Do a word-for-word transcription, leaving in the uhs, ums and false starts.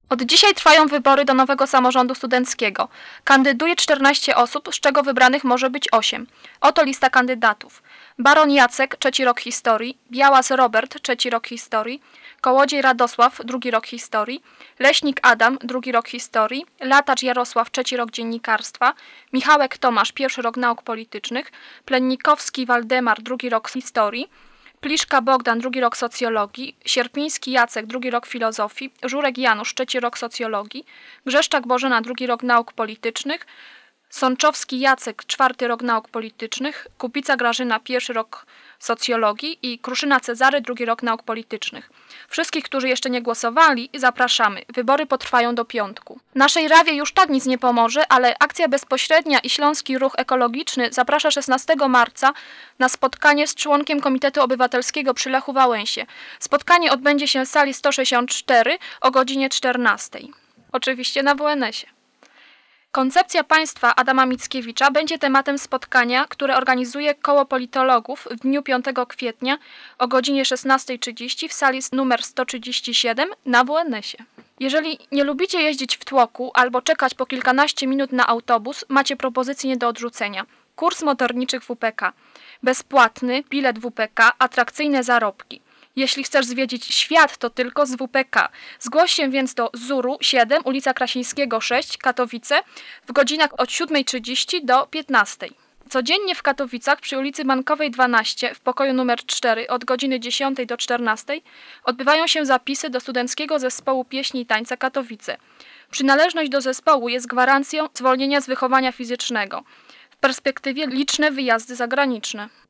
Od dzisiaj trwają wybory do nowego samorządu studenckiego. Kandyduje czternaście osób, z czego wybranych może być osiem. Oto lista kandydatów. Baron Jacek, trzeci rok historii, Białas Robert, trzeci rok historii, Kołodziej Radosław, drugi rok historii, Leśnik Adam, drugi rok historii, Latacz Jarosław, trzeci rok dziennikarstwa, Michałek Tomasz, pierwszy rok nauk politycznych, Plennikowski Waldemar, drugi rok historii, Pliszka Bogdan, drugi rok socjologii, Sierpiński Jacek, drugi rok filozofii, Żurek Janusz, trzeci rok socjologii, Grzeszczak Bożena, drugi rok nauk politycznych, Sączowski Jacek, czwarty rok nauk politycznych, Kupica Grażyna, pierwszy rok socjologii i Kruszyna Cezary, drugi rok nauk politycznych. Wszystkich, którzy jeszcze nie głosowali, zapraszamy. Wybory potrwają do piątku. Naszej Rawie już tak nic nie pomoże, ale Akcja Bezpośrednia i Śląski Ruch Ekologiczny zaprasza szesnastego marca na spotkanie z członkiem Komitetu Obywatelskiego przy Lechu Wałęsie. Spotkanie odbędzie się w sali sto sześćdziesiąt cztery o godzinie czternastej. Oczywiście na W N S ie. Koncepcja państwa Adama Mickiewicza będzie tematem spotkania, które organizuje Koło Politologów w dniu piątego kwietnia o godzinie szesnastej trzydzieści w sali numer sto trzydzieści siedem na W N S ie. Jeżeli nie lubicie jeździć w tłoku albo czekać po kilkanaście minut na autobus, macie propozycję nie do odrzucenia. Kurs motorniczych W P K. Bezpłatny bilet W P K, atrakcyjne zarobki. Jeśli chcesz zwiedzić świat, to tylko z W P K. Zgłoś się więc do Zuru siedem, ulica Krasińskiego sześć, Katowice w godzinach od siódmej trzydzieści do piętnastej. Codziennie w Katowicach przy ulicy Bankowej dwanaście w pokoju numer cztery od godziny dziesiątej do czternastej odbywają się zapisy do Studenckiego Zespołu Pieśni i Tańca Katowice. Przynależność do zespołu jest gwarancją zwolnienia z wychowania fizycznego. W perspektywie liczne wyjazdy zagraniczne.